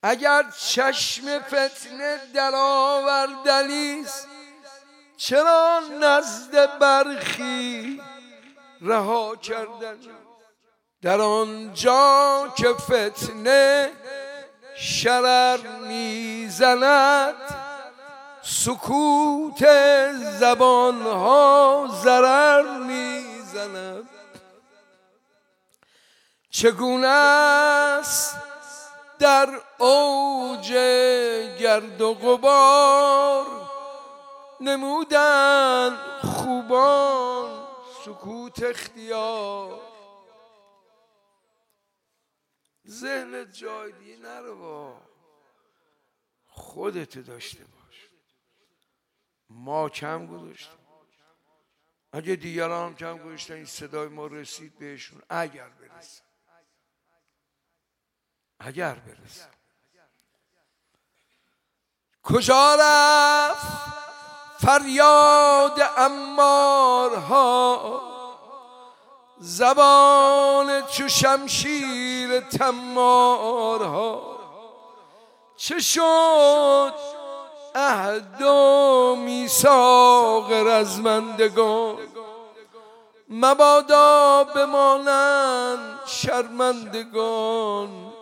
اگر چشم فتنه در آوردنیست، چرا نزد برخی رها کردن؟ در آنجا که فتنه شرر میزند، سکوت زبانها ضرر میزند. چگونه است در اوج گرد و غبار، نمودن خوبان سکوت اختیار. ذهنت جای دیگه نرو، خودت داشته باش. ما کم گذاشتیم، اگه دیگران هم کم گذاشتن این صدای ما رسید بهشون. اگر برسه کجا رفت فریاد عمارها، زبان چو شمشیر تمارها؟ چه شد عهد و میثاق رزمندگان، مبادا بمانند شرمندگان.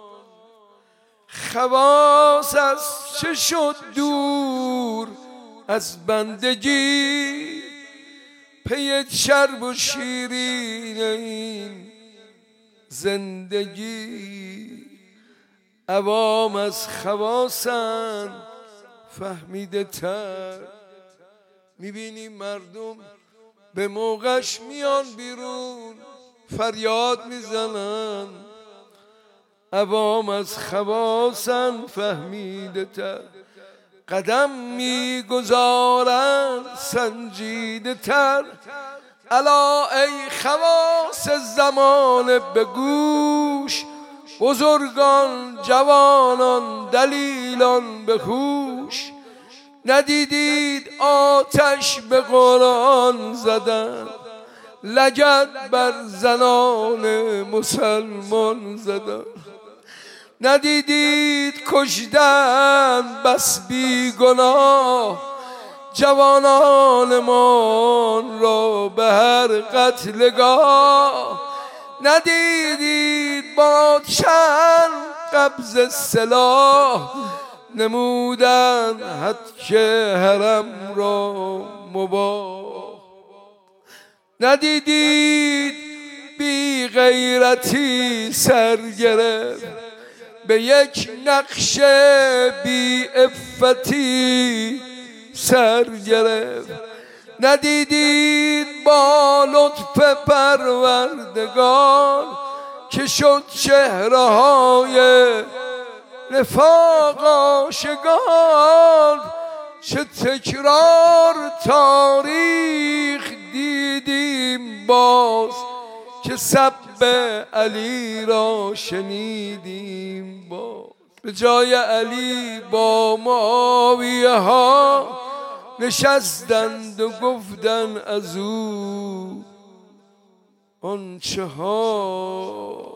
خواص از چه شد دور از بندگی، پی چرب و شیرین این زندگی. عوام از خواصن فهمیده تر، میبینیم مردم به موقعش میان بیرون فریاد میزنن. عوام از خواصن فهمیده تر، قدم میگذارن سنجیده تر. الا ای خواص زمانه به گوش، بزرگان جوانان دلیلان به هوش. ندیدید آتش به قرآن زدن، لگد بر زنان مسلمان زدن. ندیدید کشتن بس بی گناه، جوانانمان را به هر قتلگاه. ندیدید با چند قبض سلاح، نمودن حد حرم را مباح. ندیدید بی غیرتی سر گرفت، به یک نقش بی عفتی سر گرفت. ندیدید با لطف پروردگار، که شد چهره های نفاق آشکار. چه تکرار تاریخ دیدیم باز، که سب علی را شنیدیم باز. به جای علی با معاویه ها نشستند و گفتن از او آنچه ها.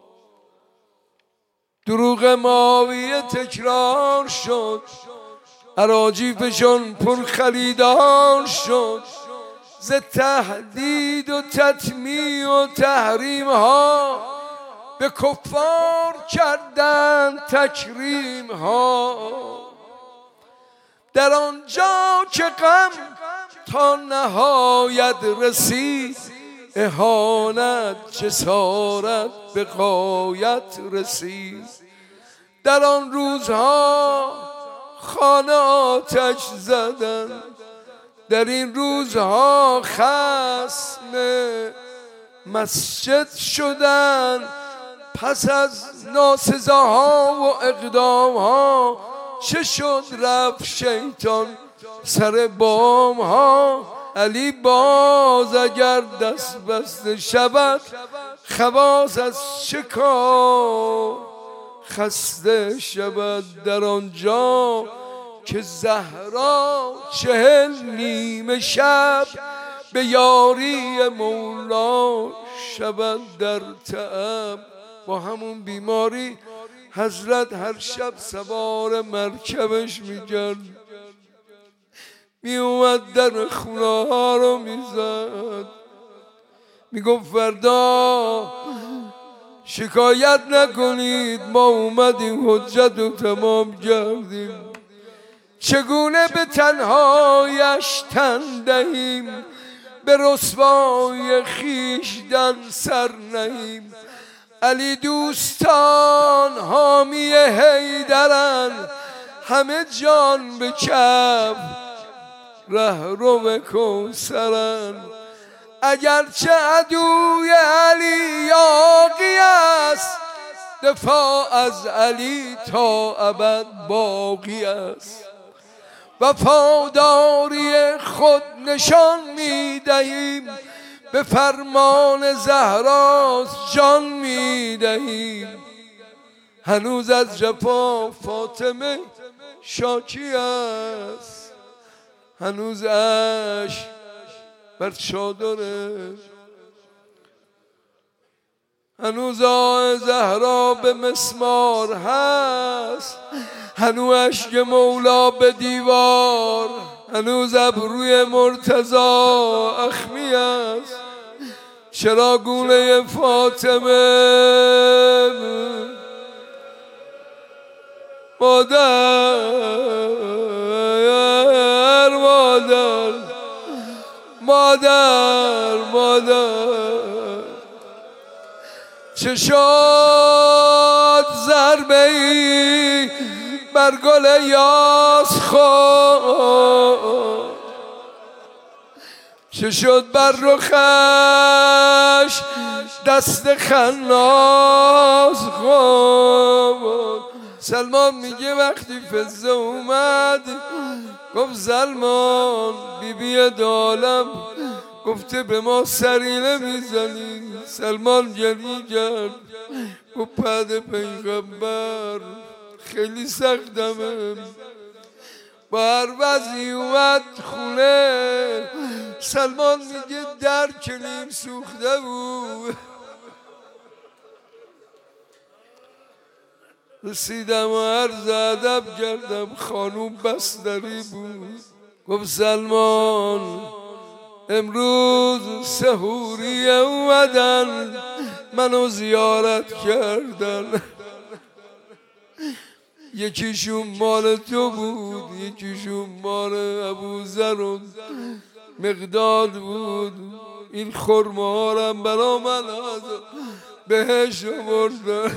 دروغ معاویه تکرار شد، اراجیفشان پر خریدار شد. ز تهدید و تطمیع و تحریم ها، به کفار کردند تکریم ها. در آنجا که غم تا نهایت رسید، اهانت جسارت به غایت رسید. در آن روزها خانه آتش زدن، در این روزها خصم مسجد شدن. پس از ناسزاها و اقدامها، چه شد رفت شیطان سر بام ها. علی باز اگر دست بسته شود، خواص از چه کار خسته شود. در آنجا که زهرا 40 نیمه شب، به یاری مولا شود در تعب. با همون بیماری حضرت هر شب سوار مرکبش میکرد، می اومد در خونه ها رو میزد، میگفت فردا شکایت نکنید ما اومدیم حجت رو تمام کردیم. چگونه به تنهایش تن دهیم، به رسوای خویشتن سر نهیم. علی دوستان حامی حیدرن، همه جان به کف رهرو کوثرن. اگرچه عدوی علی یاغی است، دفاع از علی تا ابد باقی است. وفاداری خود نشان میدهیم، به فرمان زهرا جان میدهیم. هنوز از جفا فاطمه شاکی است، هنوز اشک بر چادره، هنوز آه زهرا به مسمار هست، هنوز اشک مولا به دیوار، هنوز ابروی مرتضی اخمی است. چرا گونه فاطمه مادر چه شد ضربه‌ای بر گل یاس خود، چه شد بر رخش دست خناس خود. سلمان میگه وقتی فزه اومد گفت سلمان بیبی دالم گفته به ما سری نمیزنی. سلمان گریه کرد گفت بعد پیغمبر خیلی سختمه. با هر وضعی اومد خونه، سلمان میگه در کلیم سوخته بود. رسیدم و عرض ادب کردم، خانوم بستری بود. گفت سلمان امروز سحوریه اومدن منو زیارت کردن، یکیشون مال تو بود، یکیشون مال ابوذر و مقداد بود. این خرمه ها رو برا من بهش آوردن.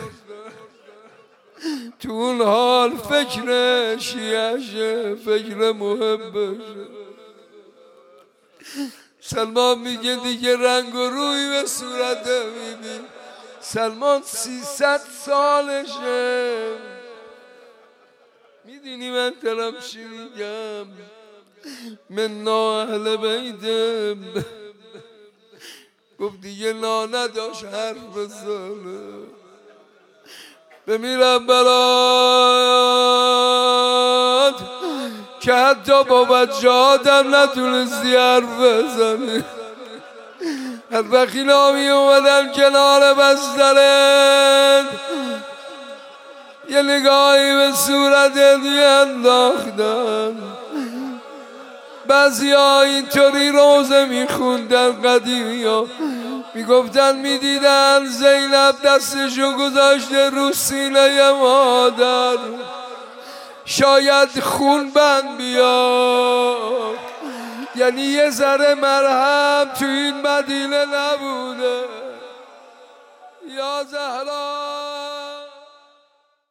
تو اون حال فکر شیعشه، فکر محبشه. سلمان میگه دیگه رنگ و روی به صورت میبین. سلمان 300 سالشه. میدونی من دارم چی میگم؟ منا اهل بیتم. گفت دیگه نا نداشت حرف بزنه. بمیرم برات که حتی با بچه‌هاتم نتونستی حرف بزنی. هر وقیلا می اومدن کنار بسترت یه نگاهی به صورتت میانداختن. بعضی ها اینطوری روزه میخوندن، قدیمی ها میگفتن میدیدن زینب دستشو گذاشته رو سینه مادر، شاید خون بند بیاد. یعنی یه ذره مرهم تو این مدینه نبوده. یا زهرا